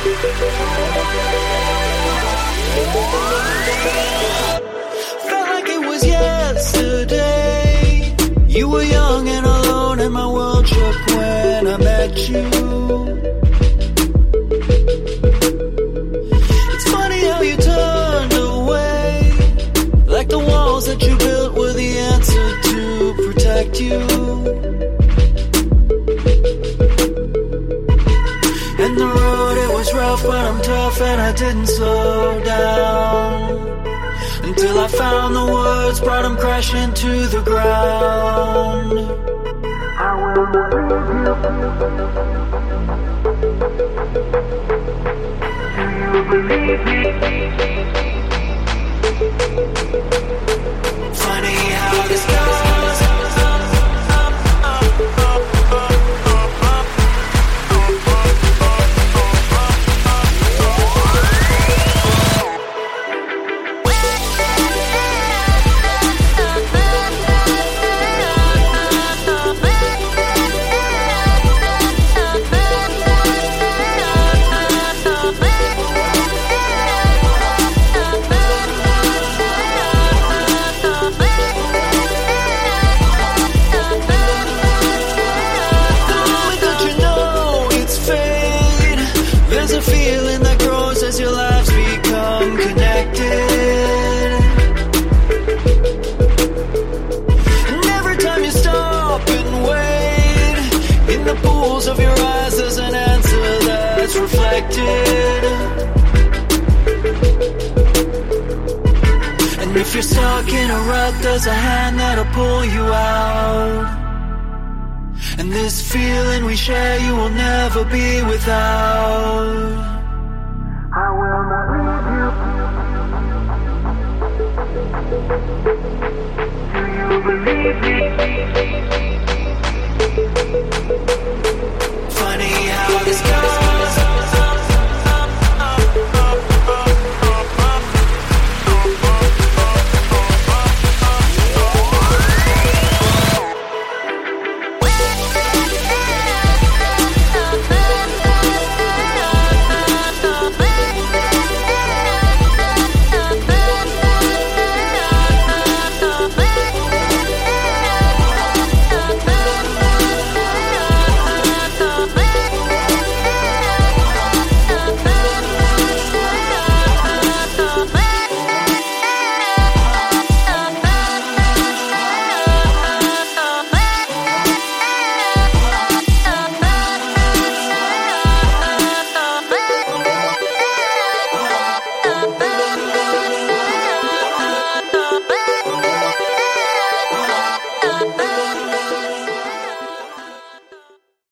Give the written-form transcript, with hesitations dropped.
Felt like it was yesterday. You were young and alone and my world shook when I met you. It's funny how you turned away, like the walls that you built were the answer to protect you. And the road, it was rough, but I'm tough and I didn't slow down until I found the words, brought them crashing to the ground. I will not leave you. Do you believe me? Funny how this goes. Of your eyes, there's an answer that's reflected. And if you're stuck in a rut, there's a hand that'll pull you out. And this feeling we share, you will never be without. I will not leave you. Do you believe me?